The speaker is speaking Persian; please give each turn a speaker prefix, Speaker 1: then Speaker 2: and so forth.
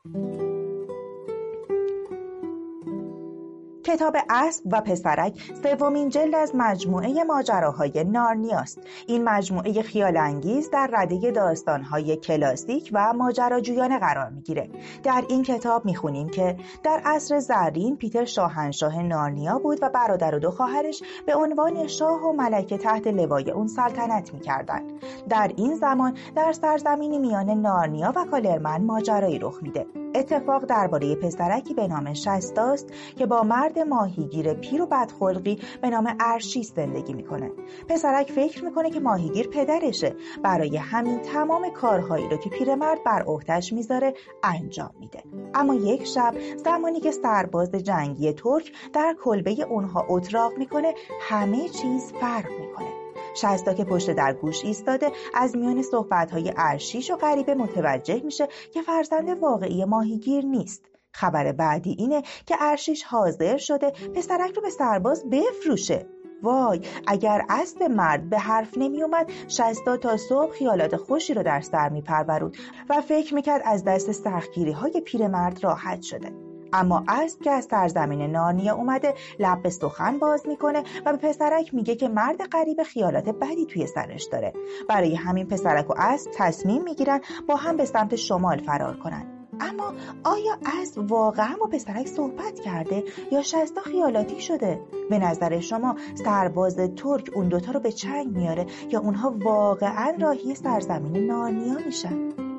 Speaker 1: کتاب اسب و پسرک سومین جلد از مجموعه ماجراهای نارنیاست. این مجموعه خیال‌انگیز در رده داستان‌های کلاسیک و ماجراجویانه قرار می‌گیره. در این کتاب می‌خونیم که در عصر زرین پیتر شاهنشاه نارنیا بود و برادر و 2 خواهرش به عنوان شاه و ملکه تحت لوای اون سلطنت می‌کردند. در این زمان در سرزمینی میان نارنیا و کالرمن ماجرایی رخ میده. اتفاق درباره پسرکی به نام شستاست که با مرد ماهیگیر پیر و بدخلقی به نام ارشیس زندگی میکنه. پسرک فکر میکنه که ماهیگیر پدرشه، برای همین تمام کارهایی رو که پیرمرد بر عهده‌اش میذاره انجام میده. اما یک شب زمانی که سرباز جنگی ترک در کلبه اونها اتراق میکنه، همه چیز فرق میکنه. شستا که پشت در گوش ایستاده از میان صحبت‌های ارشیش و غریبه متوجه میشه که فرزند واقعی ماهیگیر نیست. خبر بعدی اینه که ارشیش حاضر شده پسرک رو به سرباز بفروشه. وای، اگر اسب مرد به حرف نمی اومد، شستا تا صبح خیالات خوشی رو در سر می پرورود و فکر میکرد از دست سختگیری های پیرمرد راحت شده. اما اسب که از سرزمین نارنیا اومده لب به سخن باز میکنه و به پسرک میگه که مرد غریب خیالات بدی توی سرش داره. برای همین پسرک و اسب تصمیم میگیرن با هم به سمت شمال فرار کنن. اما آیا اسب واقعا با پسرک صحبت کرده یا شستا خیالاتی شده؟ به نظر شما سرباز ترک اون دوتا رو به چنگ میاره یا اونها واقعا راهی سرزمین نارنیا میشن؟